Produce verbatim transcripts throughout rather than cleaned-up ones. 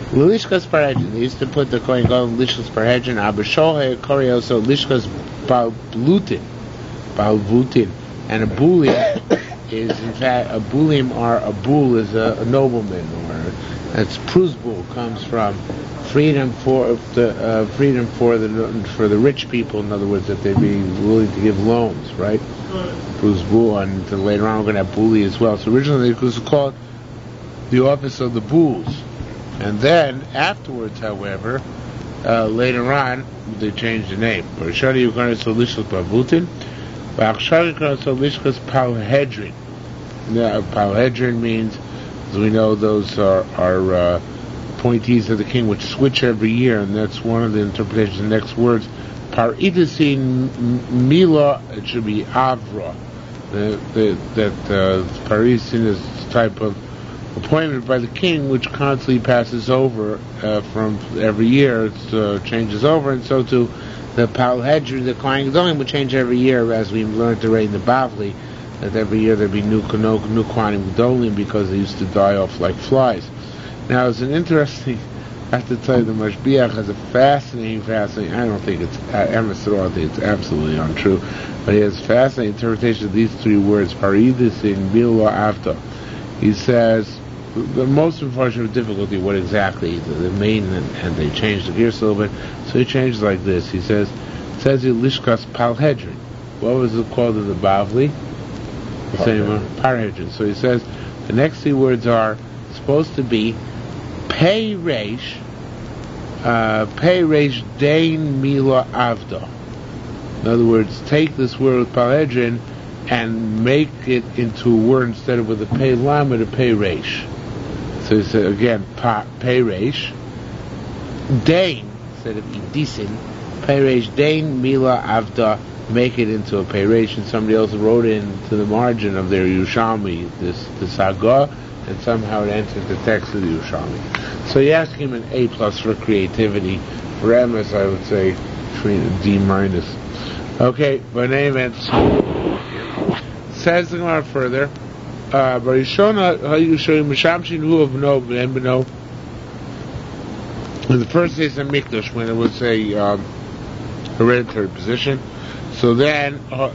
Lishkas Parhedrin. They used to put the Kohen Gadol in Lishkas Parhedrin. Abishohe Kori also Lishkas Balvutin. Balvutin. And a bulim is, in fact, a bulim or a bul is a, a nobleman, or that's pruzbul, comes from freedom for the uh, freedom for the for the rich people. In other words, that they be willing to give loans, right? Pruzbul, and then later on we're going to have buli as well. So originally it was called the office of the buls. And then, afterwards, however, uh, later on, they changed the name. Parashari Yukarnas Lishkas Bavutin, Bachshari Yukarnas Lishkas Palhedrin. Now, Palhedrin means, as we know, those are, are uh, appointees of the king, which switch every year, and that's one of the interpretations of the next words. Paridisin Mila, it should be Avra. The, the, that uh, Parisin is a type of appointment by the king, which constantly passes over uh, from every year. It uh, changes over, and so too the Palhedrin, the Kohen Gedolim, would change every year, as we learned to read in the Bavli, that every year there'd be new new, new Kohen Gedolim because they used to die off like flies. Now, it's an interesting. I have to tell you, the Mashbiach has a fascinating, fascinating. I don't think it's emes at all. I think it's absolutely untrue, but he has fascinating interpretation of these three words: Paridis in Mila Avta. He says. The most unfortunate difficulty, what exactly the, the main, and, and they changed it here a little bit. So he changed like this. He says, it says in Lishkas Palhedrin. What was it called in the Bavli? The same Parhedrin. So he says the next three words are supposed to be Pei Reish, uh, Pei Reish Dein Mila Avda. In other words, take this word with Palhedrin and make it into a word instead of with a Pei Lamed, a Pei Reish. So he said again, Pei Reish, Dain, instead of Idisin, Pei Reish, Dain, Mila, Avda, make it into a Pei Reish, and somebody else wrote into the margin of their Yerushalmi, this, this Haggah, and somehow it entered the text of the Yerushalmi. So you ask him an A plus for creativity. For emes, I would say between D minus. Okay, but name says the Gemara further. Uh, Barishona, how you show him Mishamshin who of no and no. In the first days of Mikdash, when it was a um, hereditary position, so then uh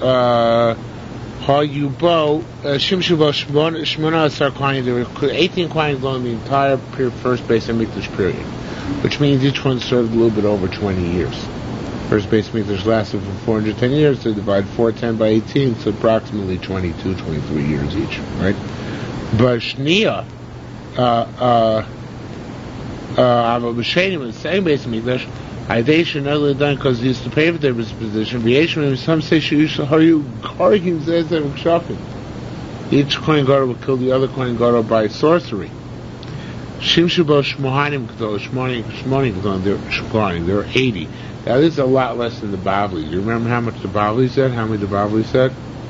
Hayubo Shimshubo Shmona Asar Kohanim, there were eighteen Kohanim going the entire first base of Mikdash period, which means each one served a little bit over twenty years. First base Mikdash lasted for four hundred ten years, so divide four hundred ten by eighteen, so approximately twenty-two, twenty-three years each, right? But Shnia, uh, uh, uh, B'Shenim, in the same base Mikdash, Aidesha never done because he used to pay for their position. V'Yeshim, some say she used to hurry, Kohen says that Mkshavim. Each Kohen Gadol will kill the other Kohen Gadol by sorcery. Shimshubo Shmohanim Gadol, Shmohanim Gadol, there are eighty. Now this is a lot less than the Bavli. Do you remember how much the Bavli said? How many the Bavli said?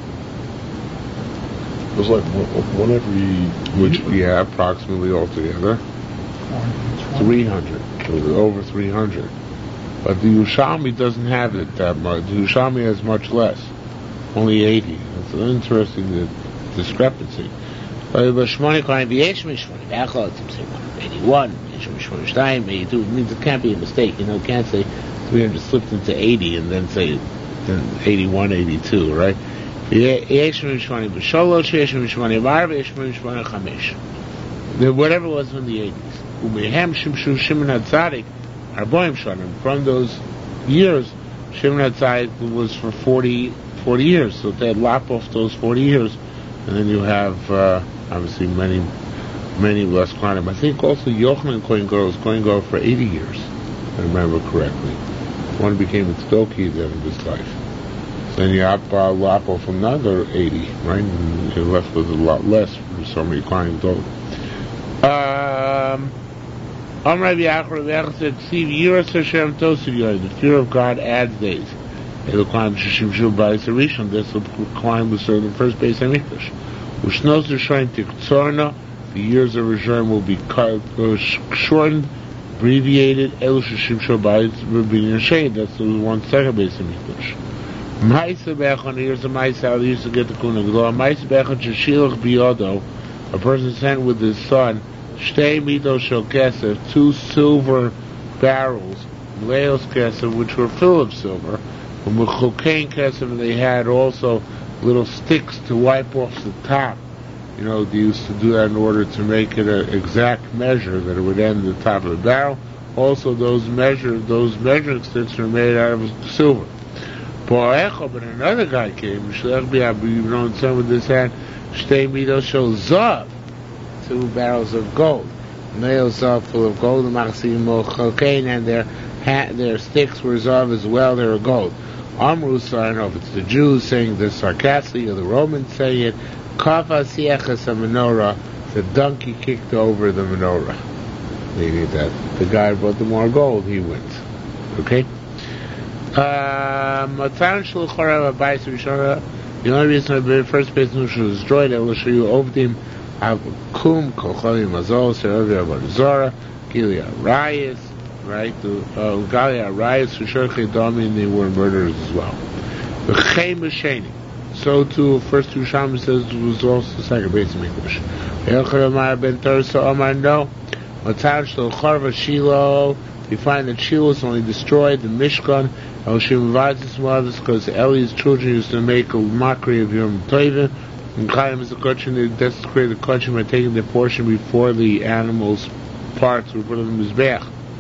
It was like one every... Which, yeah, approximately altogether. three hundred. It was over three hundred. But the Yerushalmi doesn't have it that much. The Yerushalmi has much less. Only eighty. It's an interesting discrepancy. eighty-one, eighty-two, it means it can't be a mistake. You know, it can't say three hundred slipped into eighty and then say then eighty-one, eighty-two, right? Whatever it was in the eighties. From those years, Shimon HaTzadik was for forty, forty years, so they'd lop off those forty years, and then you have uh, obviously many, many less Kohanim. I think also Yochanan Kohen Gadol was Kohen Gadol for eighty years, if I remember correctly. One became a Tzedok then in his life. So then you have uh, lop off another eighty, right? And you're left with a lot less for so many Kohen Gadol. Um. The fear of God adds days. That's what Kohanim was served in the first base of Mikdash. The years of Rishon will be shortened, abbreviated. That's the one second base of Mikdash. The years of Maisa, they used to get the Kuna Gdol. A person sent with his son Shtei mitos shel kesef, two silver barrels, leos kesef, which were full of silver, and mechukein kesef, and they had also little sticks to wipe off the top. You know, they used to do that in order to make it an exact measure that it would end the top of the barrel. Also, those measure those measuring sticks are made out of silver. But another guy came, you know, some of this had shtei mitos shel zav, two barrels of gold. Nails zav full of gold, and their hat, their sticks were zav as well. They were gold. Amru, so I don't know if it's the Jews saying this sarcastically or the Romans saying it. Kafa siachas menorah, the donkey kicked over the menorah. Meaning that the guy brought the more gold, he wins. Okay? Matan shel chorav abayis rishona. The only reason the first base was destroyed, I will show you Ovdim Akum Kolcholim Mazol Seravi Avarizora Gilia Rayas, right? Uh, Galia Rayas Shurchei Dami, and they were murderers as well. V'chei Mesheni. So too, first two Shammai says it was also the second base of Mikdash. Yochanan ben Tersa Omar no. Matan shel chorav Shiloh. We find that Shiloh was only destroyed, the Mishkan, El Shimavazis mothers, because Eli's children used to make a mockery of Yom Tovim, and Chaim is a kosher, they desecrated the kosher by taking their portion before the animals' parts were put on the Mizbeach.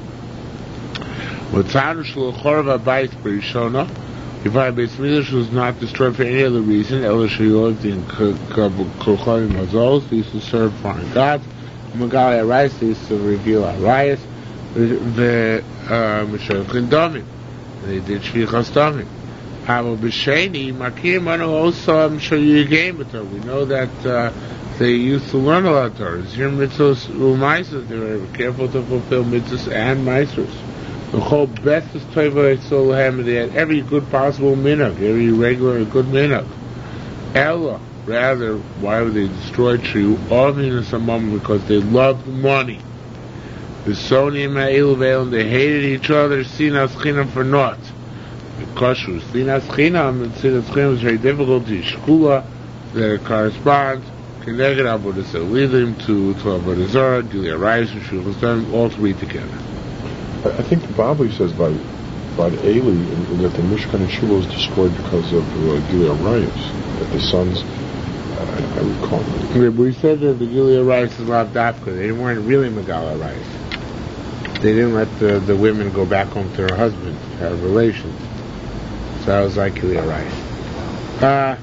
Matan shel chorav abayis b'rishona. We find Beis Mikdash was not destroyed for any other reason. El Shilov in Kolcholim Mazos, they used to serve foreign gods. Magali Arayas, they used to reveal Arayas. The Meshochin Domim, they did Shvichas Domim. However, B'Sheni Makir Manu also Mshayigayim. We know that uh, they used to learn a lot of Torah. Here mitzvahs u'maisers, they were careful to fulfill mitzvahs and maisers. The whole best is Tova Solahem. They had every good possible minhag, every regular good minhag. Ella, rather, why would they destroy Triu? Because they loved money. The Sony and Ma'il, they hated each other, Sinas Chinam for naught. The Kosher, Sinas Chinam, and Sinas Chinam was very difficult to Shkula, that it corresponds, Kineged Avodah Zara, to Avodah Zara, Gilia Rayas, and Shulchan Aruch, all three together. I think the Bible says by by Eli that the Mishkan and Shiloh was destroyed because of uh, Gilia Rayas, that the sons, uh, I recall. Yeah, but we said that the Gilia Rayas is not Dafka, they weren't really Megala Rayas. They didn't let the, the women go back home to their husbands, have relations. So that was like Gilia Rayas. Uh,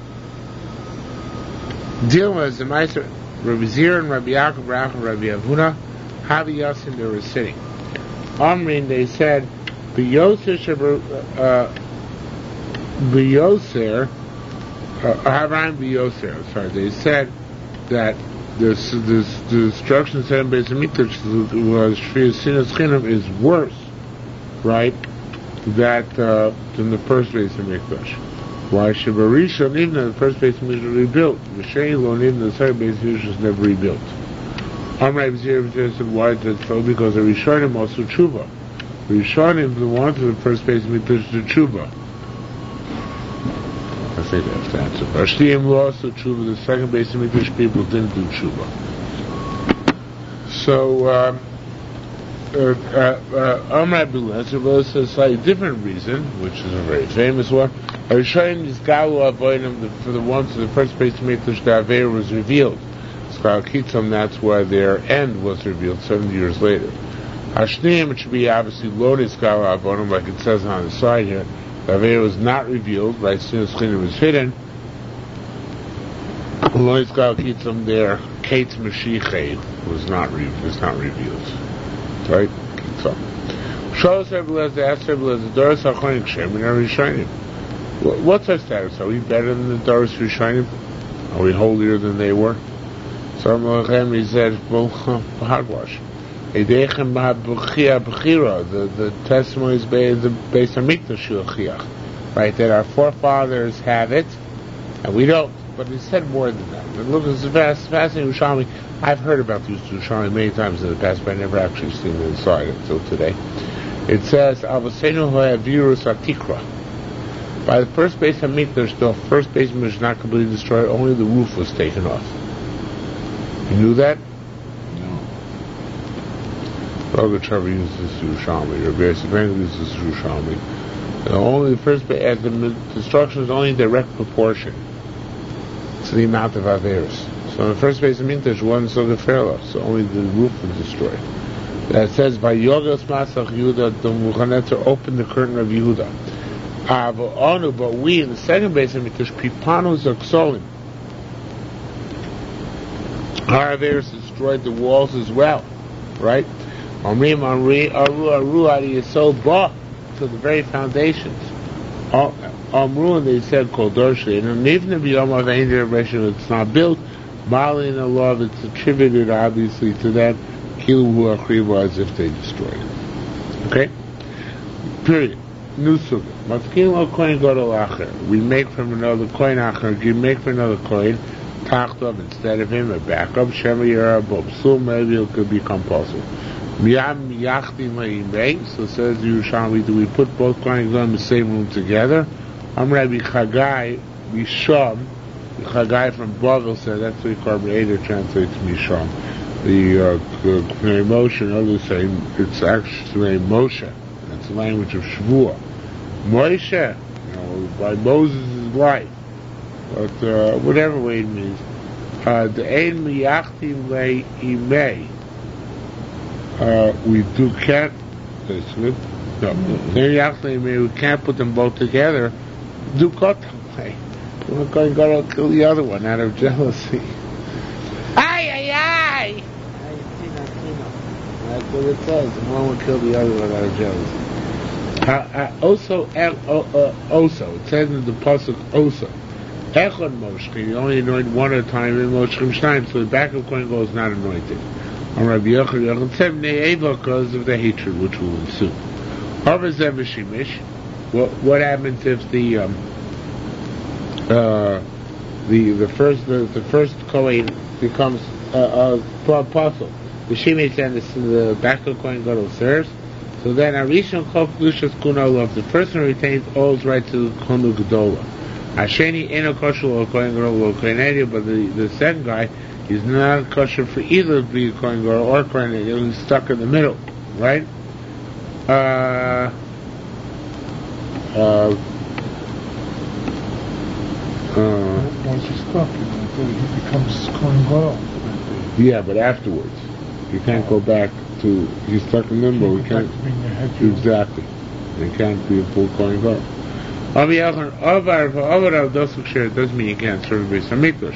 deal was the Meister, Rabbi Zir and Rabbi Yaakov, Rach and Rabbi Avuna, Havi Yassin, they were sitting. Amrin, they said, B'yoser, uh, B'yoser, Havran B'yoser, sorry, they said that this, this, the destruction said in Beis Hamikdash was Shvius Sinas Chinam is worse, right, that, uh, than the first Beis Hamikdash. Why Shabarishon, even the first Beis Hamikdash was rebuilt, V'Sheilon, even the second Beis Hamikdash was never rebuilt. Amr Abzir said, why is that so? Because the Rishonim also tshuva. The Rishonim, the ones of the first Beis Hamikdash, the tshuva. I think that's the answer. Ashliim lost the tshuva. The second Beis Hamikdash people didn't do tshuva. So, uh, Amr Abzir says a slightly different reason, which is a very famous one. Rishonim is galu avodim for the ones of the first Beis Hamikdash. The Aveira was revealed. That's why their end was revealed seventy years later. Hashneim, it should be obviously loaded skala avonim, like it says on the side here. The Aveira was not revealed, right? Sinas Chinam was hidden. Loaded skala kitzam, their Kates Mashiach was not re- was not revealed, right? Kitzam. Shalos Rebelez, the Asher Rebelez, the Doros Hachonim Shem, and every Rishonim. What's our status? Are we better than the Doros Rishonim? Are we holier than they were? Some of them, he said, well, hogwash. The, the testimony is based on Mikdash, right? That our forefathers have it, and we don't. But he said more than that. And look, it's fast, fascinating Yerushalmi. I've heard about these Yerushalmi many times in the past, but I've never actually seen it inside until today. It says, Avosenu ha'avirus atikra. By the first base of Mikdash, the first base was not completely destroyed, only the roof was taken off. You knew that? No. Rogachover uses this Yerushalmi. Rabbi Yosef uses this Yerushalmi. The only first, as the destruction is only in direct proportion to the amount of Averis. So in the first base of Mintash, one Soga Fairla, so only the roof was destroyed. That says, by Yogos Masach Yehuda, the Muchanetzer opened the curtain of Yehuda. Avonu, but we in the second base of Mintash, Pipanu Zaksolim. Our Averis destroyed the walls as well, right? Omrim Amri Aru Aru Adi Yisod Ba, to the very foundations. Amru, and they said, Kol Dorshi, and Nivna B'Yom of Ein Derivation, it's not built. Mali in the law, it's attributed obviously to them. Kilu Hu Achriva, as if they destroyed it. Okay? Period. New suga. Matkin lo coin gadol acher. We make from another coin acher. We make from another coin. Tachtov instead of him a backup. Shema Yerabov. So maybe it could be compulsory. Miyam yachtim la'imei. So says the Yerushalmi, do we put both coins in the same room together? I'm Rabbi Chagai Misham. Chagai from Bavel said that's what we call Eder translates Misham. The uh, Moshe, others say it's actually Moshe. That's the language of Shavuot. Moshe, you know, by Moses' life. But uh, whatever way it means. Uh, the Ein Miyachtim Le'imei. Uh, we do can't, basically. No. Mm-hmm. We can't put them both together. Do Kotam way. We're going to go to kill the other one out of jealousy. Ay, ay, ay! That's what it says. One will kill the other one out of jealousy. Uh, uh, also, uh, uh, also, it says in the pasuk also. Echon Moshkin, you only anoint one at a time in Moshkim Shnaim, so the back of Kohen Gadol is not anointed. On Rabbi Yochanan, Yochanan said Ne'eva because of the hatred which will ensue. Harvazev Shimish. What what happens if the um, uh, the the first the, the first Kohen becomes uh, a apostle? The Shimish and the, the back of Kohen Gadol serves. So then, Arishon Chov Lushas Kunolov, the person who retains all his right to the Konu Gedola. Asheni Eno Kosher or Kohen Gadol or Kohen Gadol, but the, the second guy is not kosher for either of the Kohen Gadol or Kohen Gadol. He's stuck in the middle, right? Uh, uh, uh, Once he's stuck, he becomes Kohen Gadol. Yeah, but afterwards, you can't go back to. He's stuck in limbo. He can't. Exactly. It can't be a full Kohen Gadol. It doesn't mean you can't serve the Beis HaMikdash.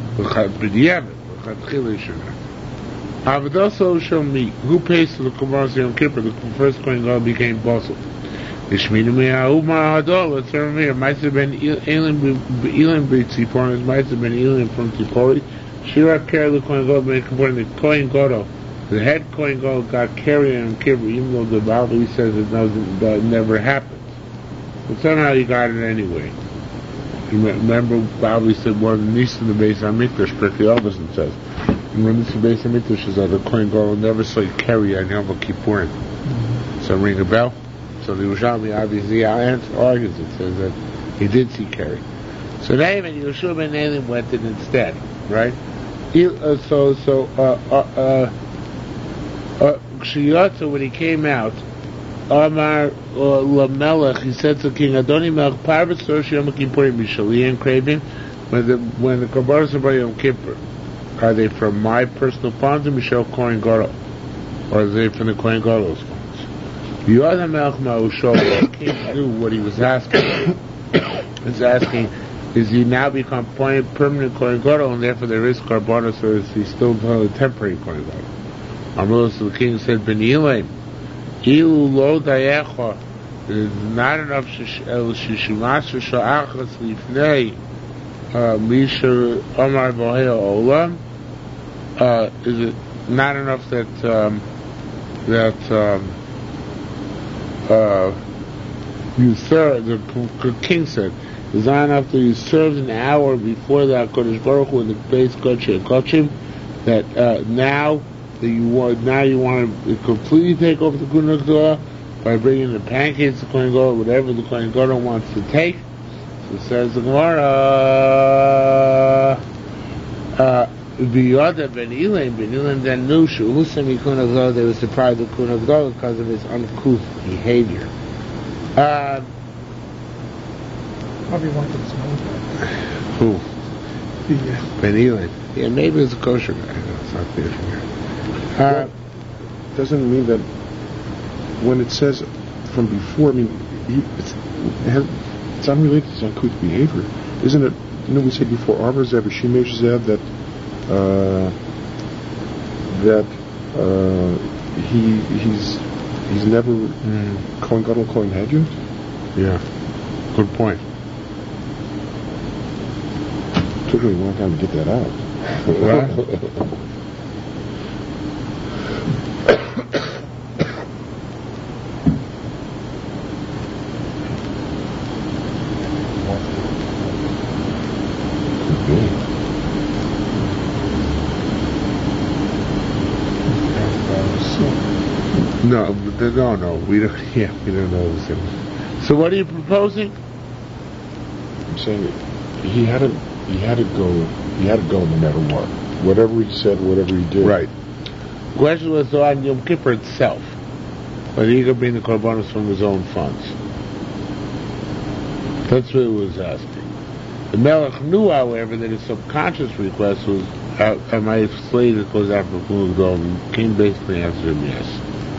But also show me who pays for the Kumbas Yom Kippur. The first Kohen Gadol became Basel. Ishminu me'ahuma hadol. Let's serve here. Might have been Elim b'Tzipor. It might have been Elim from Tzipori. Shira carried the Kohen Gadol. The Kohen Gadol, the head Kohen Gadol, got carried in Kippur, even though the Bible says it doesn't, that never happened. But somehow he got it anyway. Remember, Bible said one of the niece in the Beis HaMikdash, Perkei Elvis says, and when this Beis HaMikdash is that the Kohen Gadol will never saw you carry on Yom Kippurim. Mm-hmm. So ring a bell. So the Yerushalmi obviously argues it, says that he did see carry. So Naaman, Yeshua ben Elim went in instead, right? He, uh, so, so, uh, uh, uh, uh, when he came out, Amar Lamelech, he said to King Adoni Melech, Parvus Rosh Yom Kippurim Mishali and Kravim, when the when the Korbanos are Yom Kippur, are they from my personal funds or Mishal Kohen Gadol, or are they from the Kohen Gadol's funds? Yoda Melech Ma'ushol, the king knew what he was asking. He's asking, is he now become permanent Kohen Gadol, and therefore there is Korbanos, or is he still a temporary Kohen Gadol? Amar, so the king said, Ben Elaim. Ilu lo dayecha, is not enough shishimas sha'achas lifnei misha Omar Bohea Olam. Is it not enough that um, that um, uh, you served? The king said, is not enough that you served an hour before the Kodesh Baruch Hu in the base Kodesh Kochim, that uh, now. That you want now you want to completely take over the Kohen Gadol by bringing the pancakes to Kohen Gadol, whatever the Kohen Gadol wants to take. So says the Gemara, uh, Biyada ben Elaim, ben Elaim then knew Shulusam Kuna Gdol, they were surprised at Kuna Gdol because of his uncouth behavior. Uh, Probably wanted some more that. who? The, uh, Ben Elaim. Yeah, maybe it's a kosher guy. No, it's not clear from here. Uh, Doesn't mean that when it says from before, I mean, he, it's, it has, it's unrelated to uncouth behavior. Isn't it, you know, we said before, Arba Zev, Shimesh Zev, that, uh, that, uh, he, he's, he's never, mm. Kohen Gadol, Kohen Hedjah? Yeah. Good point. Took me a long time to get that out. What? No, no, no. We don't. Yeah, we don't know those things. So, what are you proposing? I'm saying he had to, he had to go, he had to go no matter what. Whatever he said, whatever he did. Right. The question was on Yom Kippur itself, whether he could bring the korbanos from his own funds. That's what it was asking. The Melech knew, however, that his subconscious request was, uh, am I a slave that goes after Kuna Gdol? And King basically answered him yes.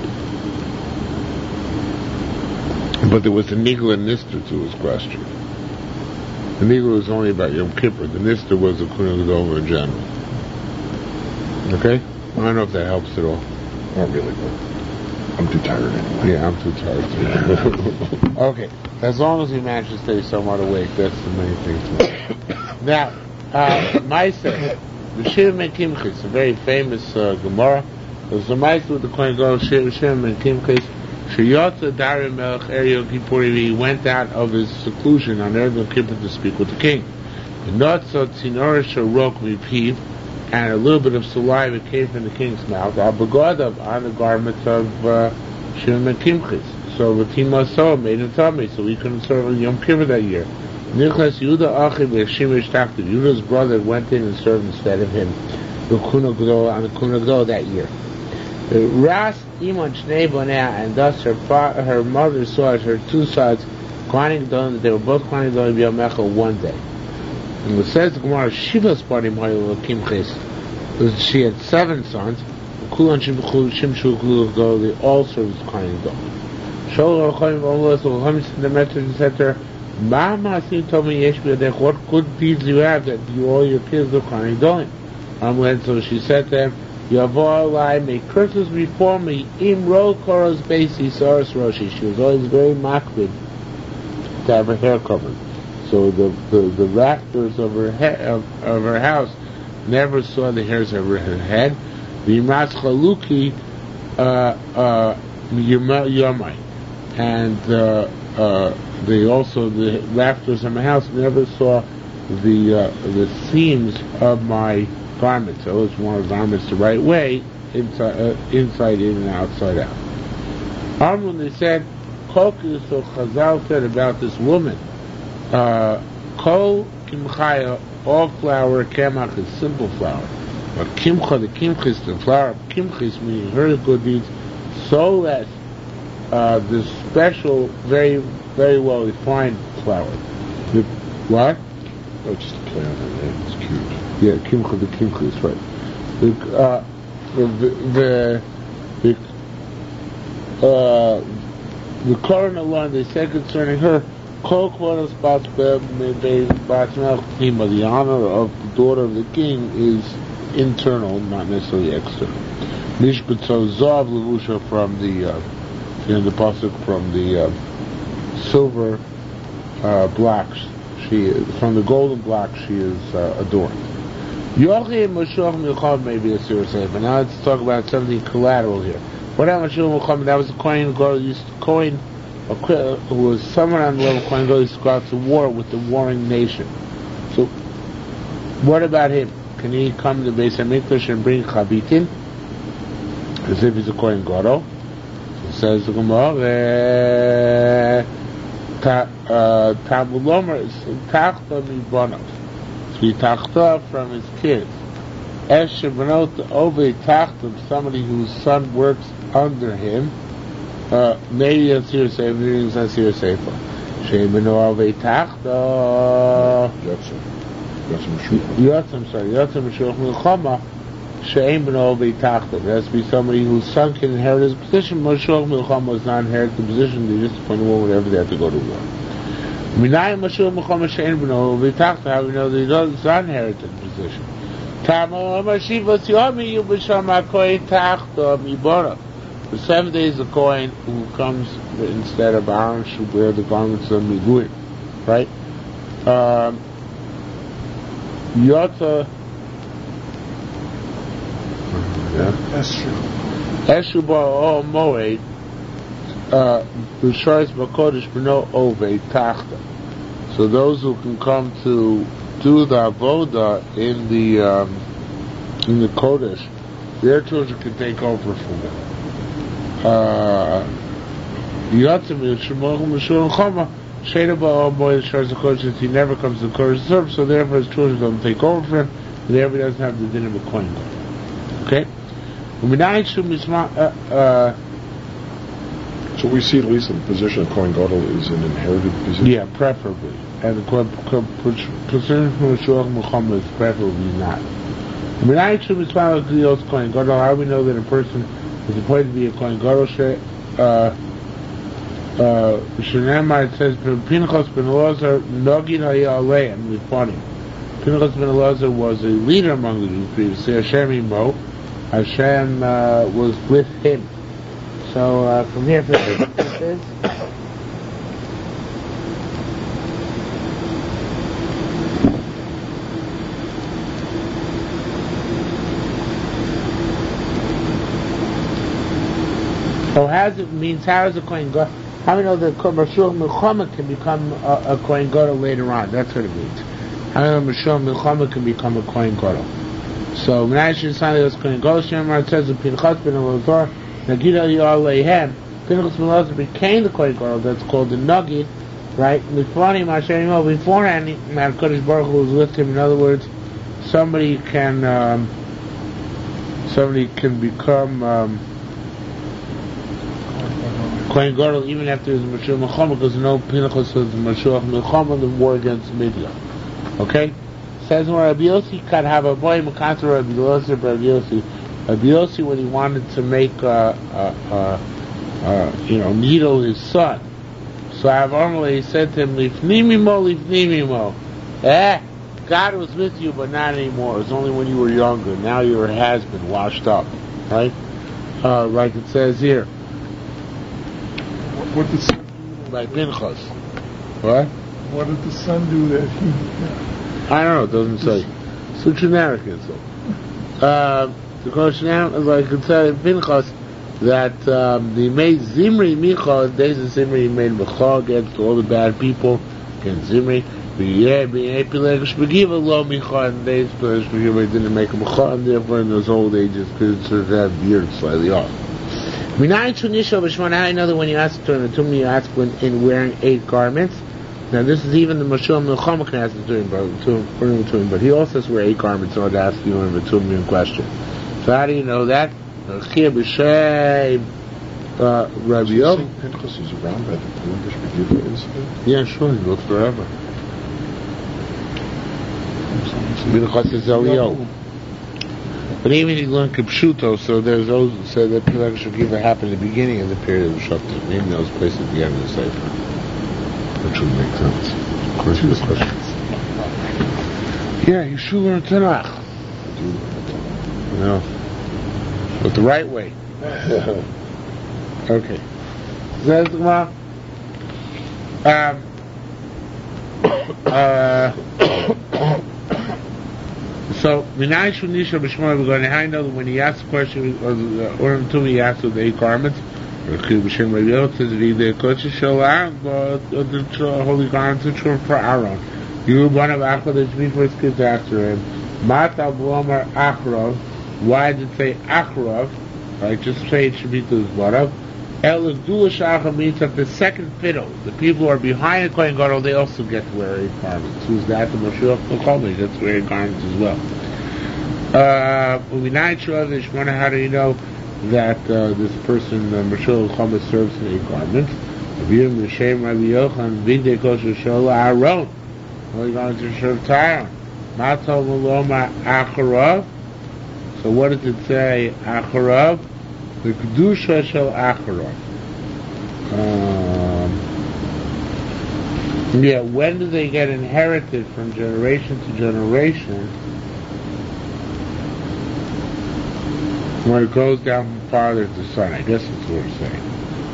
But there was a Nigla and Nister to his question. The Nigla was only about Yom Kippur. The Nister was the Kuna Gdol in general. Okay? I don't know if that helps at all. Not really, but I'm too tired anyway. Yeah, I'm too tired too. Okay. As long as you manage to stay somewhat awake, that's the main thing. Now, uh, Maisa, the Shir Ben Kimchis, a very famous uh, Gemara. There's a Maisa with the Kohen Gadol, Shir Ben Kimchis. Sheyotza Darim Melech Er Yom Kippurim, he went out of his seclusion on Erev Yom Kippur to speak with the king. Notzot Tzinorer Sharok Mipiv, and a little bit of saliva came from the king's mouth. Al Begadav, on the garments of uh, Shimon Ben Kimchis. So the king Maso made him tummy, so he couldn't serve Yom Kippur that year. Nichlas Yehuda Achim Shimish Taktiv. Yehuda's brother went in and served instead of him. The Kuna Gdol on the Kuna Gdol that year. The Ras Iman Shnei Bonea, and thus her fa- her mother saw her two sons, Kohanim Gdolim, that they were both Kohanim Gdolim B'Yom Echel one day. And it says the Gemara, Shiva's Parim Hayol Kimchis, she had seven sons, Kulan Shimchu Shimshu Gdol, they all served as Kohanim Gdolim. Shalom Kohanim Gdolim, so Kohanim sent the message and said to her, Ma Ma'asim told me Yesh B'Yadech, what good deeds you have that you all your kids are Kohanim Gdolim? Um, so she said to him, Yavo Alai, may curses before me, Im Ro Koros Beisi Saras Roshi. She was always very makbid to have her hair covered. So the, the, the rafters of her he- of, of her house never saw the hairs of her head. V'imras Chaluki Yomai. And uh, uh, they also, the rafters of my house never saw the uh, the seams of my garments. I always wore garments the right way, inside, uh, inside in and outside out. Um, when they said, Kokus, so Chazal said about this woman, uh, Kol Kimchaya, all flour, Kemach is simple flour. But Kimcha, the Kimchis, the flour of Kimchis, meaning her good deeds, so that uh, this special, very, very well refined flour. The, what? Oh, just a play on her name. It's cute. Yeah, Kimcha, the Kimcha is right. The, uh, the, the, the, uh, the current line they said concerning her, Kol Kvaros Bat Melch, the honor of the daughter of the king is internal, not necessarily external. Mishbetzo Zav Levusha from the, uh, in the pasuk from the uh, silver uh, blocks. She from the golden block she is uh, adorned. Yochim Mashuach Milcham may be a serious name, but now let's talk about something collateral here. What about Mashuach Milcham? That was a Kohen Gadol used to Kohen, who was someone on the level of Kohen Gadol used to go out to war with the warring nation. So, what about him? Can he come to the Beis Hamikdash and bring chabitin as if he's a Kohen Gadol? So says the Gemara. Tabulomer is Tachta Mibanav. So he Tachta from his kids. Esher Benot Ove Tachtim, somebody whose son works under him. Uh, maybe that's here safe, maybe it's not here safe. Shem Benot Ove Tachtim. Yotzim. Yotzim Meshuach. Yotzim, sorry. Yotzim Meshuach Milchama. Shem Benot Ove Tachtim. It has to be somebody whose son can inherit his position. Meshuach Milchama does not inherit the position. They just appoint a woman whenever they have to go to war. Minayim Meshuach Milchama Shem Benot Ove Tachtim. How do we know that he does not inherit the position? The seventh day is the Kohen who comes instead of Aaron should wear the garments of Miguim, right? Um, Yotza Eshu Ba'o Moed B'Shoris B'Kodesh B'no Ove Tachta. So those who can come to do the avoda in the um, in the Kodesh, their children can take over from them. Yotzim Yishmachum Meshur Chama Sheda Ba'al Boy Shars the Kodesh, since he never comes to the Kodesh to serve, so therefore his children don't take over for him, and therefore he doesn't have the din of a coin. Okay. Uh, So we see at least the position of Kohen Gadol is an inherited position. Yeah, preferably. And the position from Meshuach Muhammad is preferably not. I mean, I should be smiling at the Kohen Gadol. How do we know that a person is appointed to be a Kohen Gadol? Shenema, it says, Pinchas ben Elazar, Nogin Hayaleim, Liponim. Pinchas ben Elazar was a leader among the Jews previously. Hashem Imo. Hashem uh, was with him. So, uh, from here, for this. So, how does it means? How is a Kohen Gadol? How do we know that Meshuach Milchama can become a, a Kohen Gadol later on? That's what it means. How do we know Meshuach Milchama can become a Kohen Gadol? So, when I should sign this Kohen Gadol, Shemar it says that Pinchas ben Elazar, Nagid Alehem, Pinchas ben Elazar became the Kohen Gadol. That's called the Nagid, right? Beforehand, HaKadosh Baruch Hu was with him. In other words, somebody can, um, somebody can become. Um, Kohen Gadol even after his Meshuach Milchama, because no Pinchas was Meshuach Milchama, the war against Midian. Okay? Says where Rabbi Yossi could have a boy Makatar Rabbi Yossi, Rabbi Yossi. Rabbi Yossi, when he wanted to make uh, uh, uh, uh, you know, needle his son. So Avraham said to him, Lifnimimo, Lifnimimo. Eh, God was with you, but not anymore. It was only when you were younger. Now your has been washed up. Right? Uh, like it says here. What did the son do? By Pinchas. What? What did the son do that he? I don't know. It doesn't say. It's so generic, it's so. Uh, because now, like it said in Pinchas, that um, he made Zimri Micha in days of Zimri. He made Micha against all the bad people against Zimri. Yeah, Begiva lo Micha in days because Begiva didn't make a Micha, and therefore in those old ages, considered to have beard slightly off. How I know that when you ask during the Tumah, you ask when in wearing eight garments. Now this is even the Meshuach Milchama can ask the Tumah, but he also has to wear eight garments in order to ask you in the Tumah in question. So how do you know that? Uh, Rabbi Yossi. Pinchas is around by the Polish Begiva incident? Yeah, sure, he lived forever. Pinchas is Eliyahu. But even he learned Kipshuto, so there's those who say that Pinchas Begiva happened at the beginning of the period of Shabbat. Maybe that was placed at the end of the Sefer. Which would make sense. Of course, the questions. Yeah, you should learn Tanakh. No. But the right way. Okay. Says the Gemara. Um. Uh. So, Minai Shunisha B'Shmor B'Goni. How I know that when he asked the question, or the Urim Tumah, he asked with the eight garments. The holy garments which were for Aaron. You one of Achrov, the first kids after him. Mata B'Omar Achrov. Why did it say Achrov? Right, just say it should be to his bottom. El Gdula Shachar means that the second fiddle, the people who are behind the Kohen Gadol, they also get to wear eight garments. Who's that? The Meshuach Milchama gets to wear eight garments as well. Uh, how do you know that uh, this person, uh, Mashul Chama, serves in a garment? Aaron. We're going to serve Tyron. Mato Maloma Acharav. So what does it say? Acharav? The Kedusha Shel Acharav. Um, yeah, when do they get inherited from generation to generation? When it goes down from father to son. I guess that's what it's saying.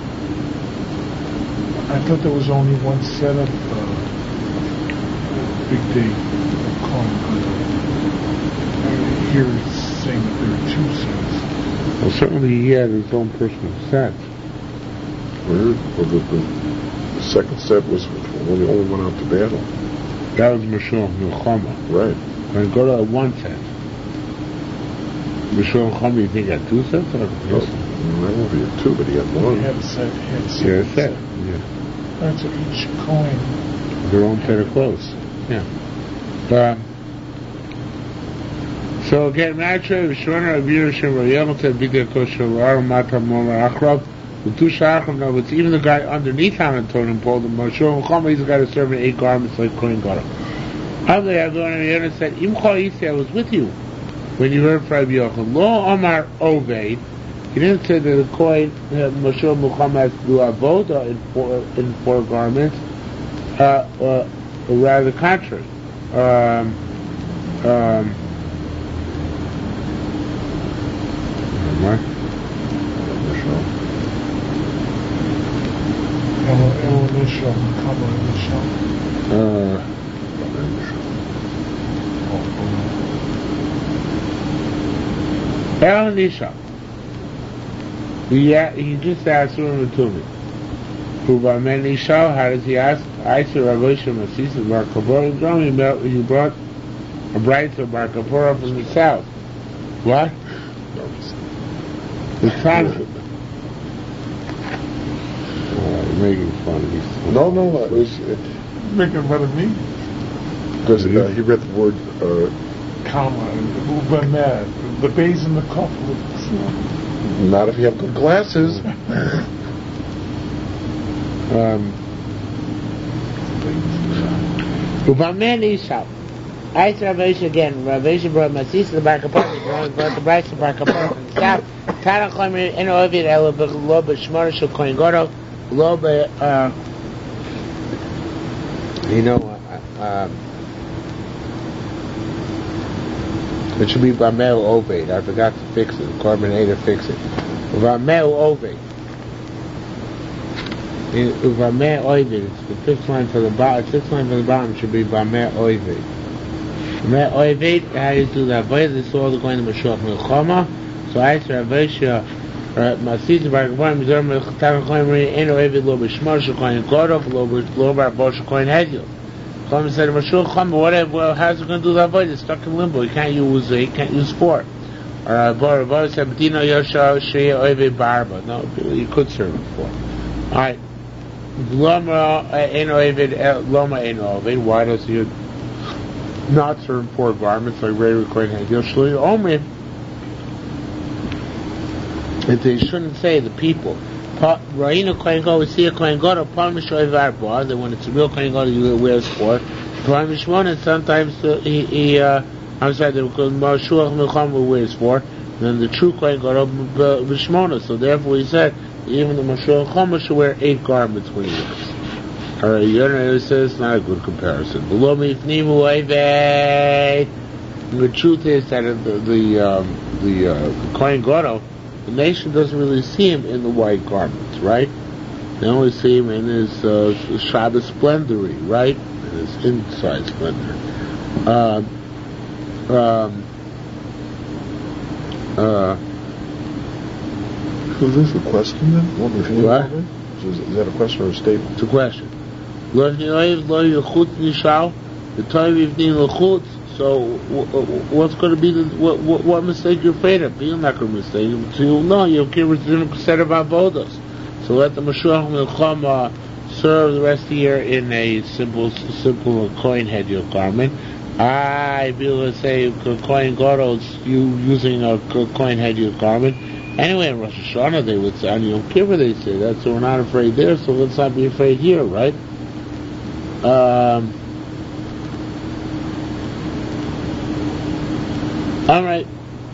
I thought there was only one set of uh, big day calling. Here it's saying that there are two sets. Well, certainly he had his own personal set. Well, the, the, the second set was when he only went out to battle. That was Mashul Milchama. Right. When you go to one set. Mashul Milchama, you think he had two sets? Or Oh, I won't be at two, but he had one. He had a set. He had a set. Yeah, a set. Yeah. That's each coin. Their own set of clothes. Yeah. Um, so again, naturally, Vishwana Abir Shem Rayel to Bidya Koshalar Mata Moma Akrab, the two Shacham. No, it's even the guy underneath Hamilton and Paul the Mashul Chama. He's the guy to serve in eight garments like Kohen Gadol. Other Adon and said, Im Chayisi, I was with you when you heard Rabbi Yochanan. Lo Omar Oved. He didn't say that the Kohen Mashul Chama has to do avoda in four in four garments. Uh, uh, or rather the contrary. Um, um, what? El Initial, Kama Initial. Uh, El Nisha. Yeah, he just asked him to me. Uba Men Nisha, how does he ask? I said, Rav Masis of Bar Kapora. He brought a bride to Bar Kapora from the south. What? The son. Oh, you're making fun of me. No, no, it was Making fun of me? because uh, he read the word uh, Kama, Ubamed, the base in the cup. not if you have good glasses. Um, Uba Men Nisha. I said Rav again. Rav brought Masis to the Bar Kapora. He brought the bride to Bar Kapora from the south. Tana Chomer Eno Ovid Elo Lo B'Shmona Shel Kohen Gadol Lo Be uh you know uh, um, it should be Bamel Oved. I forgot to fix it. The Coordinator fix it. Bamel Oved. Bamel Oved. It's the fifth line for the bottom. Fifth line for the bottom should be Bamel Oved. Bamel Oved. How do you do that? Boy, this is all going to Mashiach Milchama. So I said, Avesha, Masis Bar Kapora, Mizor Melchatan Chomer Eno Oved Lo B'Shmona Shel Kohen Gadol Lo Lo Bar Bo Shel Kohen Hediel. Chama said, Mashul Chama, whatever, well, how's it going to do that void? It's stuck in limbo. He can't use, he can't use four. Or, uh, Bar Bar said, Medina Yosha Shea Oved Barba. No, you could serve it four. Alright. Loma Eno Oved, Loma Eno Oved. Why does he not serve four garments like Ray Kohen Hediel? Shli Omer. If they shouldn't say the people. Ra'ina Kohen Gadol, we see a Kohen Gadol, Par Mishoy Varbar, that when it's a real Kohen Gadol, you wears four. Par Mishmona, sometimes uh, he, he uh, I'm sorry, the Mashuach Milchama wears four, and then the true Kohen Gadol, Mishmona. So therefore he said, even the Mashuach Milchama should wear eight garments when he wears. Alright, Yonah says, it's not a good comparison. Below me, Fnimu Eved. The truth is that the, the, um, the, uh, the Kohen Gadol, the nation doesn't really see him in the white garments, right? They only see him in his uh, Shabbos splendory, right? In his inside splendor. Um, um, uh, So is this a question then? What? What? So is, is that a question or a statement? It's a question. Lo Yechut Nishal, the time you've need Lechut. So what's going to be the what, what, what mistake you're afraid of? You're not going to mistake. So you'll know you'll give a set of avodas. So let the Mashiach Milchama serve the rest of the year in a simple, simple coin head your garment. I be able to say Kohen Gadol is you using a Kohen headgear garment. Anyway, in Rosh Hashanah they would say, on Yom Kippur they say that, so we're not afraid there, so let's not be afraid here, right? Um, all right.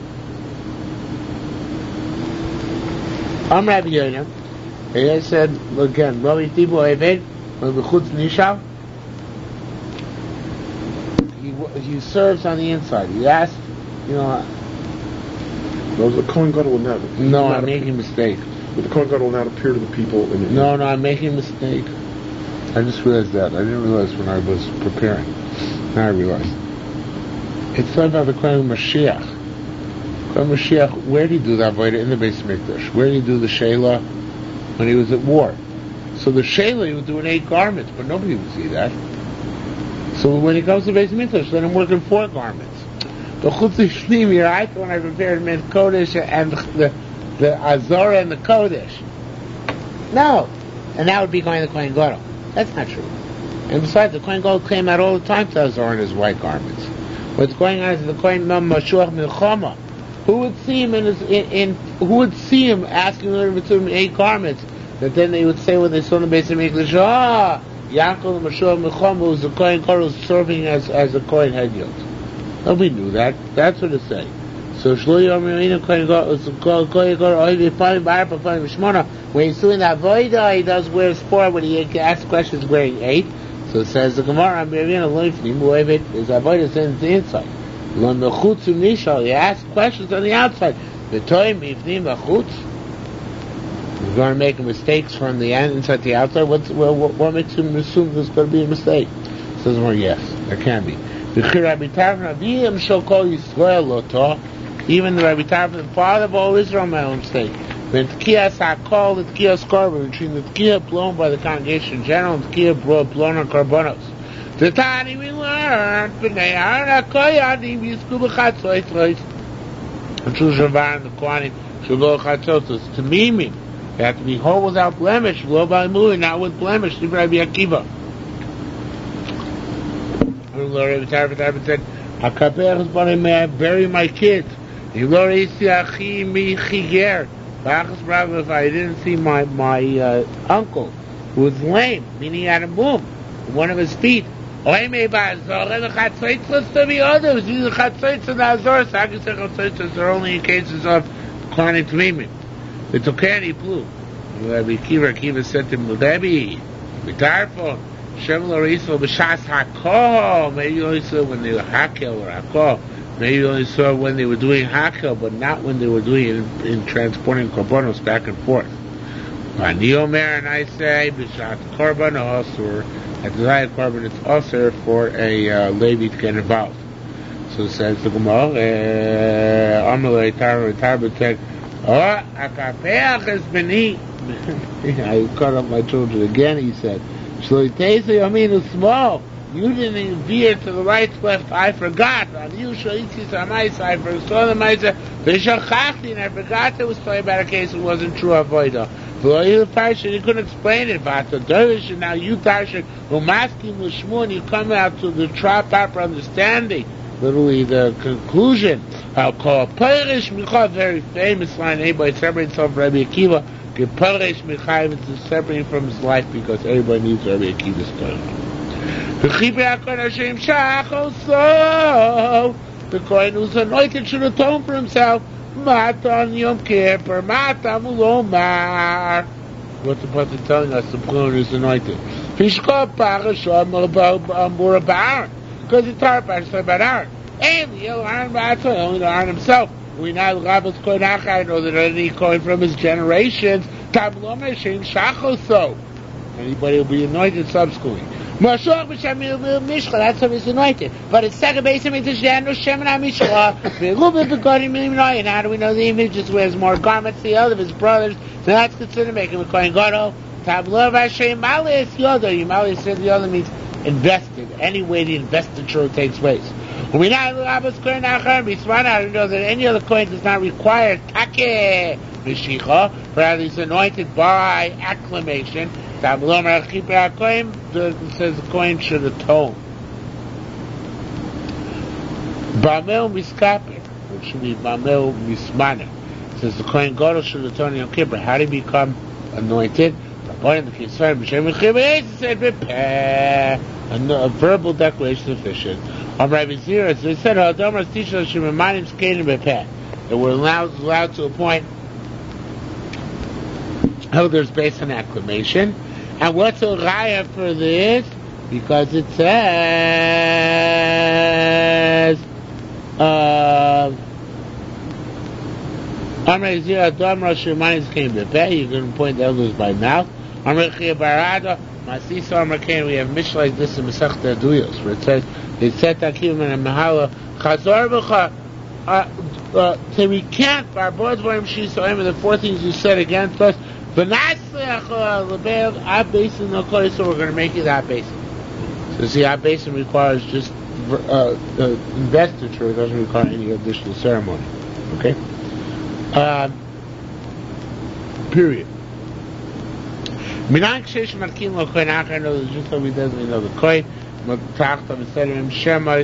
I'm Rabbi Yoina. And I said, again, Rabbi Tibu Eved, when the Chutz Nishal, he serves on the inside. He asked, you know, No, the Kohen Gadol will not. no, I'm making a mistake. But the Kohen Gadol will not appear to the people. In, No, no, I'm making a mistake. I just realized that. I didn't realize when I was preparing. Now I realized. It's not about the Kohen Mashiach. Kohen Mashiach, where did he do the Avodah? In the Beis Mikdash. Where did he do the Sheila? When he was at war. So the Sheila, he would do in eight garments, but nobody would see that. So when he comes to Beis Mikdash, then I'm working four garments. The Chutz Shlim here, I thought when I prepared meant Kodesh and the the Azorah and the Kodesh. No. And that would be going to the Kohen Gadol. That's not true. And besides, the Kohen Gadol came out all the time to Azorah in his white garments. What's going on is the Kohen Mashuach Milchama. Who would see him in his, in, in who would see him asking them to him eight garments? That then they would say when they saw the Beis Mikdash, ah, Yaakov Mashuach Milchama was the Kohen Gadol serving as as a Kohen Hedyot. Nobody knew that. That's what it's saying. So Shlo Yom Yomina Kohen Gadol Kohen Gadol Oiv Yifanim B'Arba Yifanim B'Shmona. When he's doing that Avodah, he does wear four. When he asks questions, wearing eight. So it says the Gemara on B'Yavina Loifnim Oivet is Avodah sends the inside. Lo Mechutz Nishal. He asks questions on the outside. The Toim B'Yivnim Mechutz. He's going to make mistakes from the inside to the outside. What's, well, what, what makes him assume there's going to be a mistake? Says more, yes, there can be. Even the Rabbi Tarfon, the father of all Israel, made a mistake. When Tkiyas HaKol, the Tkiyas Korban, between the Tkiyah blown by the congregation in general and the Tkiyah blown on Korbanos. The Tani we learned, B'nai Aaron HaKoyanim Yizku B'Chatzotos. And Shushavar and the Kohanim, Shulo Chatzotos, Tamimim. They have to be whole without blemish, Lo B'Amuli, not with blemish, the Rabbi Akiva. Rabbi Tarfon said, HaKaper is born, may I bury my kids. If I didn't see my my uh, uncle, who was lame, meaning he had a boom, one of his feet. Or the others, these are chatzaitzos and azor. Chatzaitzos are only in cases of chronic tmimim. The Tokani flew. Rabbi Akiva, Akiva said to him, Rabbi, Tarfon, Shem Lorisol b'shas hakol. Maybe you only saw when they were hakel or hakol. Maybe you only saw when they were doing hakel, but not when they were doing it in, in transporting korbanos back and forth. Ani Omer, and I say b'shat korban osur. At the time of korban, it's osur for a uh, Levi to get involved. So it says the Gemara, Amalei Tarba Tarba said, "Oh, akapeach is beni." I caught up my children again. He said, "Shloitesa Yaminu small. You didn't veer to the right, left. I forgot. On you, Shloitis Amaisa. I saw the Maisa. V'shachachti, and I forgot there was talking about a case that wasn't true avodah. V'loyu Parsha, you couldn't explain it. V'ata Dervish, and now you Parsha, Umaskim L'shmu, and you come out to the trap proper understanding. Literally the conclusion. I'll call Perish Micha, very famous line. Anybody separates himself from Rabbi Akiva. Get Perish Micha, it's separating from his life because everybody needs Rabbi Akiva's story. The Kohen who's anointed should atone for himself. Matan Yom Kippur, Matan Mulomar. What's the person telling us? The Kohen is anointed. Fishkot Parashah Amura Ba'aron. Because the Torah Parashah is about Aaron. And the Aaron Ba'atzah, only the Aaron himself. We now Rabbi's Kohen Achai know that any Kohen from his generations, Tabulom Hashem Shachoso. Anybody will be anointed subsequently. Mashuach b'Shem Mishcha, that's how he's anointed. But it's second base of Mikdash, there no Shem and Mishcha. V'Ruben b'Godim Milimnoi. And how do we know the image just wears more garments than the other of his brothers? So that's considered making him a Kohen Gadol. Tablo Vashem Malis Yoda. Malis said the other means invested. Any way the investiture takes place. We now Rabbi's Kohen Achar B'Smana. We know that any other Kohen does not require Takeh Mishicha, rather he's anointed by acclamation. Tabulom Rachip HaKohen says the Kohen should atone. Bamel miskaper, which should be Bamel mismana. It says the Kohen Gadol should return Yom Kippur. How did he become anointed? According to the Kisar, B'Shem Chibur said B'Peh, a verbal declaration is sufficient. On Rabbi Zira, they said Ha'adam Rastisha Shemamanim Skanim B'Peh. They were allowed, allowed to appoint elders based on acclamation. And what's a raya for this? Because it says, uh, Amrei Zira Adam Rosh Shemanim Skanim B'Peh. You can appoint elders by mouth. Amrei Chia Barada Masisa Amar Kain. We have Mishnah like this in Masechta Aduyos, where it says, "They said Takim and Mahala Chazor B'Cha." Uh, uh, to recant our boards for him, she saw him, and the four things you said against us. But not our basin, no so we're going to make it our basin. So see, our basin requires just uh, uh, investiture; it doesn't require any additional ceremony. Okay. Uh, period. Minan kshesh markin lo kohen acher. No, just so we doesn't know the kohen. Matachta instead of him shema.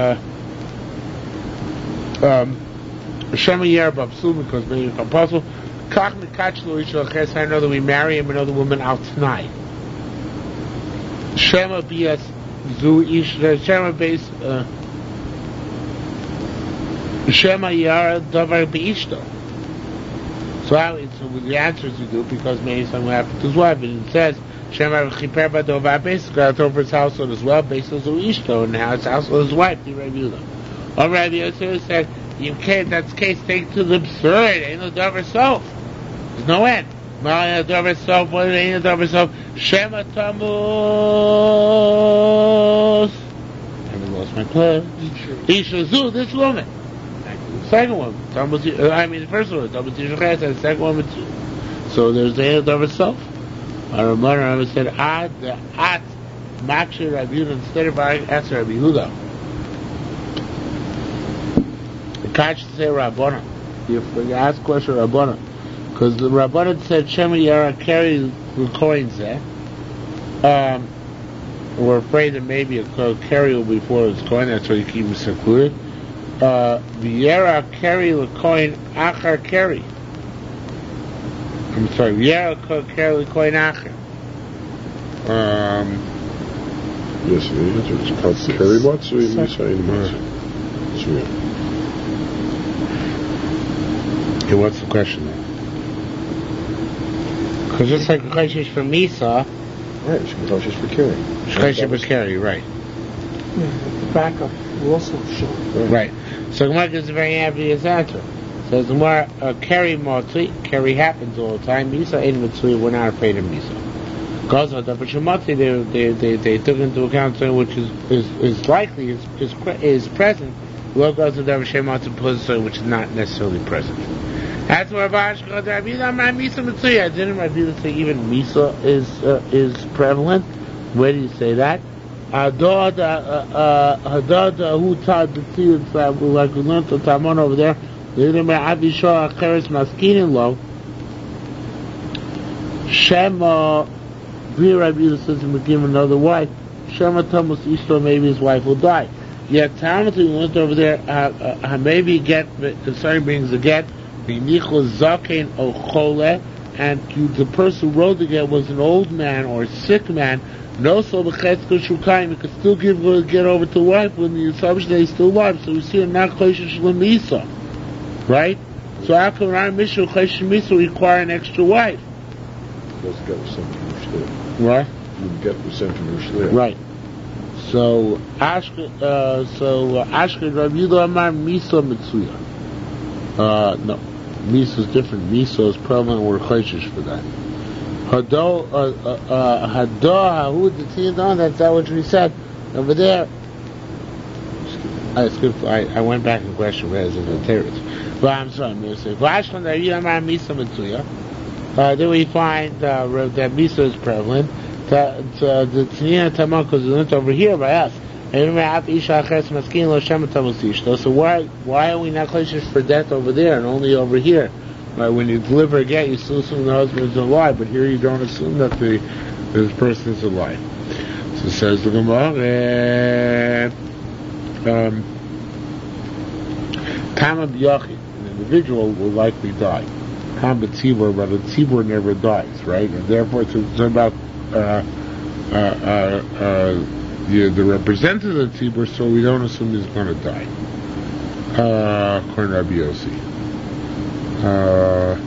Um, Shema Yerba Psul, because being a apostle. Kach mikachlo ishal ches. I know that we marry him another woman out tonight. Shema bias zu ish. Shema base. Shema yara davar beishto. So how? So with the answers we do, because maybe someone happened to his wife, and it says Shema chiper badova base got over his household as well. Based on zu ishto, and now his household his wife. The Rabbi Yehuda. Or Rabbi Yosef said, you can't, that's the case, take to the absurd, ain't no dover sof. There's no end. Ain't no dover sof, what ain't no dover sof? Shema Tammuz. I lost my place. Isha Zu, this woman. The second one, Tammuz, I mean the first one, Tammuz Yishachet, and the second one too. So there's the ain't no dover sof. Our mother said, Ad, the At, Makshir Rabbi Yehuda, instead of answer Rabbi Yehuda. Catch to say Rabbana. If we ask question Rabbana, because the Rabbana said Shema Yara carry the coins there. Um, we're afraid that maybe a carry will be before it's coin. That's why you keep it secluded. Uh, the Yara carry the coin achar carry. I'm sorry, Yara carry the coin achar. Um. Yes, it's called carry lots or you Okay, what's the question then? Because just like Chayshish for Misa, right, Chayshish for carry. Chayshish for carry, right. Yeah, the backup will also show. Right. So Gemara gives a very obvious answer. Says Gemara, uh, carry Motzi, carry happens all the time. Misa ain't Mitzui, we're not afraid of Misa. Because of the Motzi, they, they, they, they took into account something which is, is, is likely, is, is, is present. Well, goes with the Shemot which is not necessarily present. That's where Rabbi Yehuda Misa Mitzuyah. Didn't Rabbi Yehuda say even Misa is uh, is prevalent? Where do you say that? Hadad Hadad who taught the tziyah like we learned the Talmud over there. Didn't Rabbi Shah Acheres Maskinin Lo Shema. Here Rabbi Yehuda says him to give him another wife. Shema Tamus Ishto, maybe his wife will die. Yet Talmud we went over there. Uh, uh, maybe get the son brings a get. And you, the person who wrote the get was an old man or a sick man. No, so the chetzko shukaim, you could still give get over to the wife when the assumption that he's still alive. So we see a not choshesh lemisa, right? So how come our mission choshesh misa require an extra wife? Let's get the same What? You get the same right. So Ashke, uh, so Ashke Rabbi Yehuda Amar Misa Mitzuya. Uh, no. Misa is different. Misa is prevalent. We're chayshish for that. Hado, uh, uh, Hado, Hahud, the Tzidon, that's not what we said. Over there. I skipped, I, I went back and questioned where is it the terrorists. But I'm sorry, I'm going to say, Vashkan Rabbi Yehuda Amar Misa Mitzuya. Uh, then we find, uh, that Misa is prevalent. The Tzidon Tamar, because it's learned over here by us. So why why are we not chayshish for death over there and only over here? Right, when you deliver a get, you still assume the husband is alive, but here you don't assume that the this person is alive. So says the Gemara, um, Kama b'yachid, an individual will likely die. Kama b'tzibur, but a tzibur never dies, right? And therefore, it's, it's about uh, uh, uh, uh, the, the representative of the tzibur, so we don't assume he's going to die. Uh, according to Rabbi Yossi. Uh,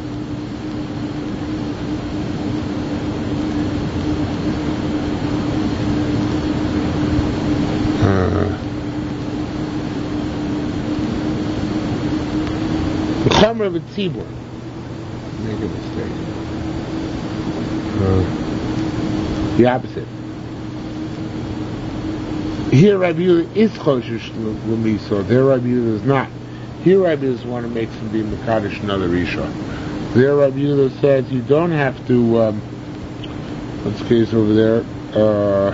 The Chomer of a Tzibur. Make a mistake. Uh, the opposite. Here Rabbi Yehuda is Choshesh L'Miso. There Rabbi Yehuda is not. Here Rabbi Yehuda want to make some be Mekadosh another Risha. There Rabbi Yehuda says you don't have to, um, let's case over there, uh,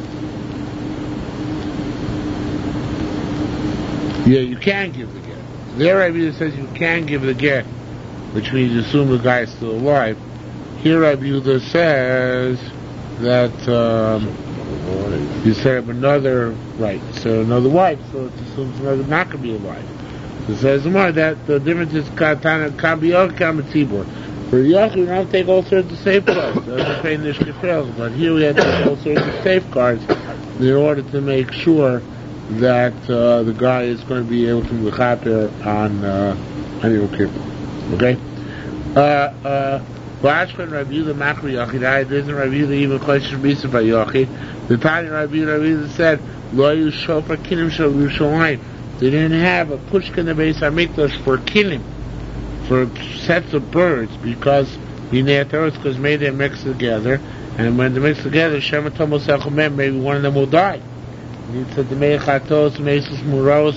yeah, you can give the get. There Rabbi Yehuda says you can give the get, which means you assume the guy is still alive. Here Rabbi Yehuda says that um, you set up another, right, so another wife, so it assumes another not going to be alive. So it says more that the difference is katana kabiyok kamatzibur. For Yachid, we don't take all sorts of safeguards. But here we have to take all sorts of safeguards in order to make sure that uh, the guy is going to be able to mechaper on uh, on Yom Kippur. Okay? Uh, uh, Ba'ashkan Rabbi Yehuda Makri Yachid, there isn't Rabbi Yehuda even question Misa by Yachid. The Tanya Rabbi Yehuda, Rabbi Yehuda said, Lo yu shofar kinim shel Yerushalayim. They didn't have a pushkin in the Beis HaMikdash for kinim, for sets of birds, because because made them mix together, and when they mix together, Shema Tomo Sechomem, maybe one of them will die. And he said, the Meichatos, Mesis Muros,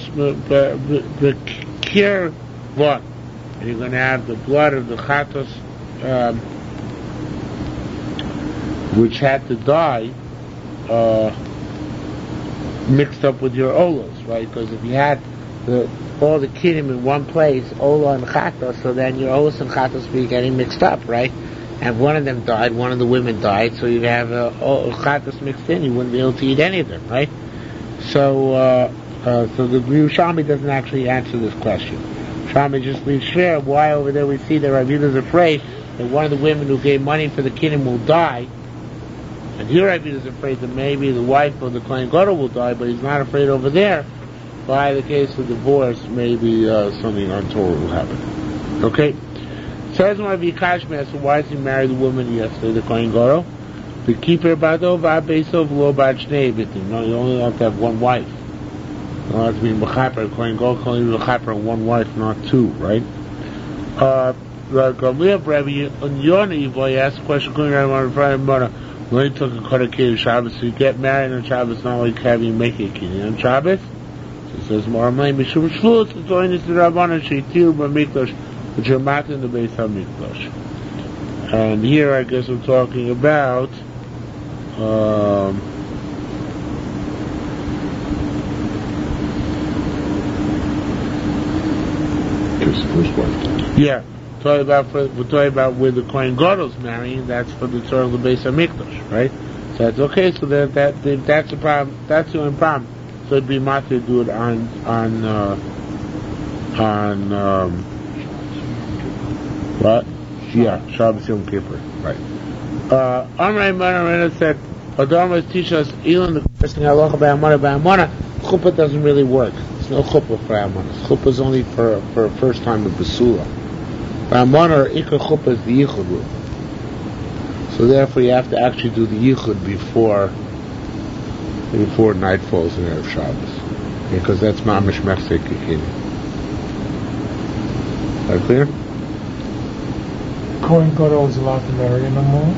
Bekir Vot. And you're going to have the blood of the Chatos, um, which had to die, uh, mixed up with your olos, right? Because if you had the, all the kinim in one place, ola and chatos, so then your olos and chatos would be getting mixed up, right? And if one of them died, one of the women died, so you'd have uh, chatos mixed in, you wouldn't be able to eat any of them, right? So, uh, uh, so the Yerushalmi doesn't actually answer this question. Yerushalmi just leaves share why over there we see that Rabbi Yehuda is afraid that one of the women who gave money for the kinim will die. And here Rabbi Yehuda is afraid that maybe the wife of the Kohen Gadol will die, but he's not afraid over there. By the case of divorce, maybe uh, something untoward will happen. Okay? Says Rabbi Kashmir, so why does he marry the woman yesterday, the Kohen Gadol? To keep her bado va'besov lo bad shnei bitim. No, you only have to have one wife. You don't have to be mechaper. Kohen Gadol can only be mechaper on one wife, not two, right? Uh, Rabbi Yonah, boy, asked a question, going around in front of Mona. When he took a Kodakir Shabbos, so you get married on Shabbos, not like having make a kid on Shabbos. So it says, Moramay Mishum Shlut, to join us to Rabbanan, Sheitir B'Mikdash, which are mat in the Beis HaMikdash. And here I guess we're talking about, um, Here's the first wife. Yeah. Talking about for, we're talking about where the Kohen Gadol's marrying. That's for the Torah of the Beis HaMikdash, right? So that's okay. So that that, that that's the problem. That's the only problem. So it'd be matter to do it on on uh, on um, what? Yeah, Shabbos Yom Kippur, right? Uh, Amrei Manarena said, "Adama teach us Elon the question halacha ba'amana ba'amana. Chuppah doesn't really work. There's no chuppah for amana. Chuppah is only for for a first time of basula. Ba'amana or ikar chuppah is the yichud rule. So therefore, you have to actually do the yichud before before night falls in Erev Shabbos, because that's mamish mechsek kikini. Is that clear? Kohen Gadol is allowed to marry no more?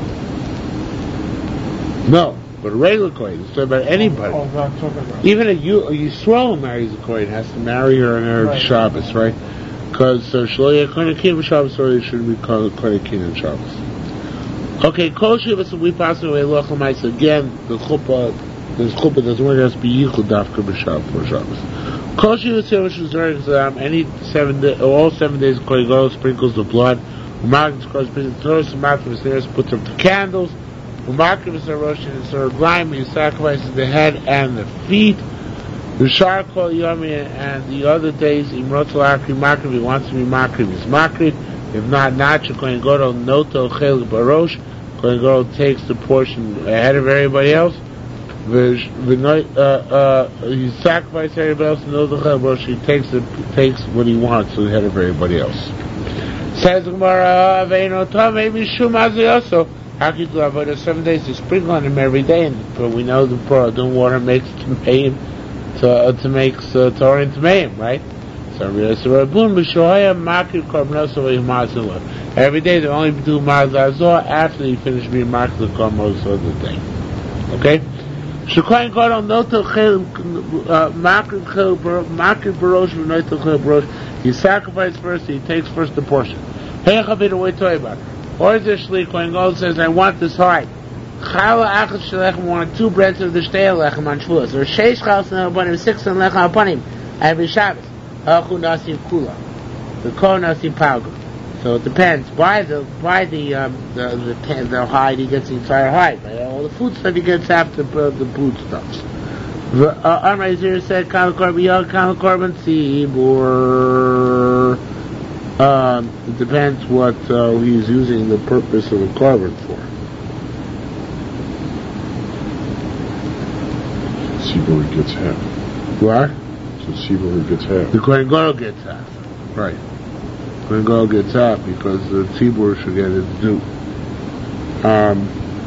No, but a regular Kohen. It's talking about anybody. Oh, not talking about. Even a, Yu- a Yisrael who marries a Kohen has to marry her on Erev Right. Shabbos, right? Because so Shloya Kohen Akim Shabbos, or it shouldn't be called Kohen Akim on Shabbos. Okay, Kol Shivas we pass away Loch Lamais again. The chuppah, the chuppah doesn't work. It has to be Yichud Dafka b'Shabbos for Shabbos. Kol Shivas Yevish is during any seven day, all seven days Kohen Gadol sprinkles the blood. Umakim scores the Torah, Umakim is puts up the candles. Umakim is a rosh and it's a grime. He sacrifices the head and the feet. The Shar Kol Yomi, and the other days, Imrotel Akri Makriv, he wants to be Makriv, he's Makriv. If not, not, Kohen Gadol Noto Chelik Barosh, Kohen Gadol takes the portion ahead of everybody else. Uh, uh, he sacrifices everybody else, Noto Chelik Barosh, he takes, the, takes what he wants ahead of everybody else. Says the Gemara, Veino Tamei Mishum Aziyoso. How can you do avodah seven days to sprinkle on him every day? And but we know the Paradun water makes Tameim to uh, to make uh, Torah and Tameim, right? So Rabun B'Shohaya Makir Korbanos Mazil. Every day they only do Mazazor after you finish being Makir Korbanos of the day. Okay? Shekoyin Kodol Noto Chel Makir Chel Makir Barosh V'Noto Chel Barosh. He sacrifices first. He takes first the portion. Hey Chavit Away Toibar. Or is there Shli Kohen Gadol says, I want this high. Chala Achad Shalechem, want two breads of the Shtei Lechem on Shavuos. Or Sheish Chalas Ne'aponim, six on Lechem Aponim, every Shabbos. Hachu Nasim Kula. The Kohen Nasim Palga. So it depends. By the, by the, um, the, the, the hide, he gets the entire hide. By all the food stuff, he gets half the, uh, the food stuffs. Amar Yizir said, Kal Korban Yod, Kal Korban Tzibur. Um, it depends what uh, he's using the purpose of the korban for. Tzibur gets half. What? So Tzibur gets half. The Kohen Gadol gets half. Right. Kohen Gadol gets half because the Tzibur should get its due. Um,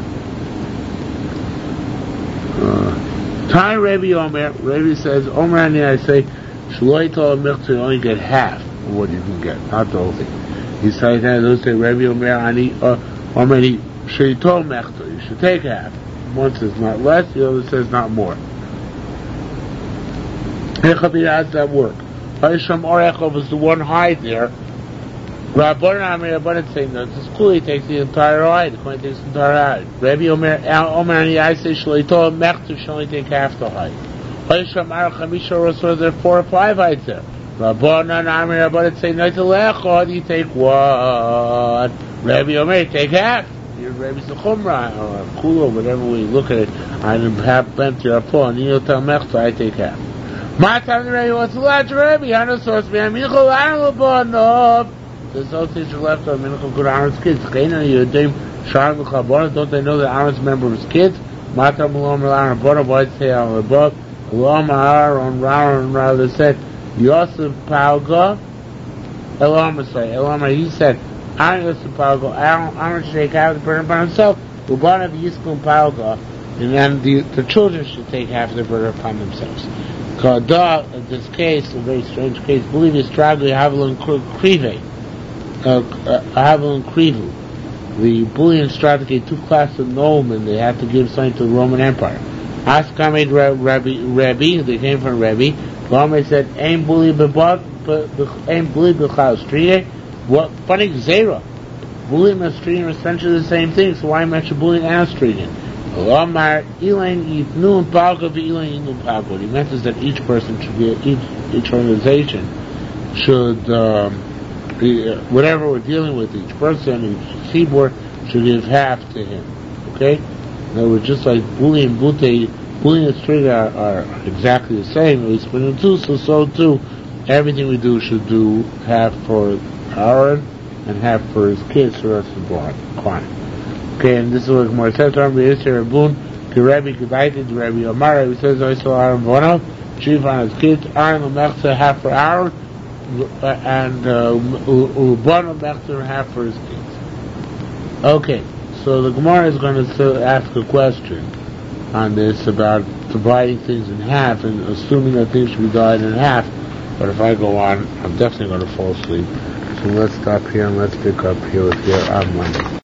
uh, Time Rebbe Omer, Rebbe says, Omer Ani, I say, Shloi Tol Michtzah, you only get half of what you can get, not the whole thing. He says, those say, Rebbe Omer Ani, Omer Ani, Shei Tol Michtzah, you should take half. One says not less, the other says not more. How does that work? Haysham Orechov is the one hide there. Rabban Amir Rabban saying that it's cool, he takes the entire hide, the Kohen takes the entire hide. Rabbi Omer, Omer Ani, I say, Shalito Mechtu should only take half the hide. Haysham Arach Hamisha Rosor, there are four or five hides there. Rabban Amir Rabban saying, no, to Lechod, you take one. Rabbi Omer, take half. Your Rabbi's the Chumrah, or Kula, whatever we look at it. I have bent to your phone, and you'll tell Mechtu, I take half. My time the Rabbi wants to large Rabbi, I know source me, I'm Michel, I don't know, there's no things left on Minchel good Aaron's kids. Don't they know that Aaron's a member of his kids? Mata Malom Aaron Bona, why say on the book? Elam Aaron Aaron rather said, Yosef Palga, Elam say, Elam, he said, Aaron Yosef Palga, Aaron, Aaron should take half the burden upon himself, Ubana Yiskum Palga, and then the, the children should take half the burden upon themselves. Kada, in this case, a very strange case, believe is Stragli Havelin Krive. Uh, uh, Havel and Krivu, the Boolean strategy, two classes of noblemen, they had to give something to the Roman Empire. Askar made Rabbi, Rabbi, they came from Rabbi. Rami said, Aim Bully Bebot, Aim Bully Bechal Street. What funny Zera. Bullying and streeting are essentially the same thing, so why mention bullying and streeting? Lamar Elaine Yitnu and Palka Elaine Yitnu Palka. What he meant is that each person should be, each, each organization should, um, whatever we're dealing with, each person, each seaboard should give half to him. Okay? In other words, just like Buli and Bute, Buli and Street are, are exactly the same, we split them two, so so too, everything we do should do half for Aaron and half for his kids, the rest of the Kohen. Okay, and this is what Gemara says, Rabbi Yisrael Rabun, Rabbi Kedaited, Rabbi Omar, he says, I saw Aaron Bono, chief on his kids, Aaron Lamechza, half for Aaron, and Ubana Mechzer half for his kids. Okay, so the Gemara is going to ask a question on this about dividing things in half and assuming that things should be divided in half. But if I go on, I'm definitely going to fall asleep. So let's stop here and let's pick up here with your on Monday.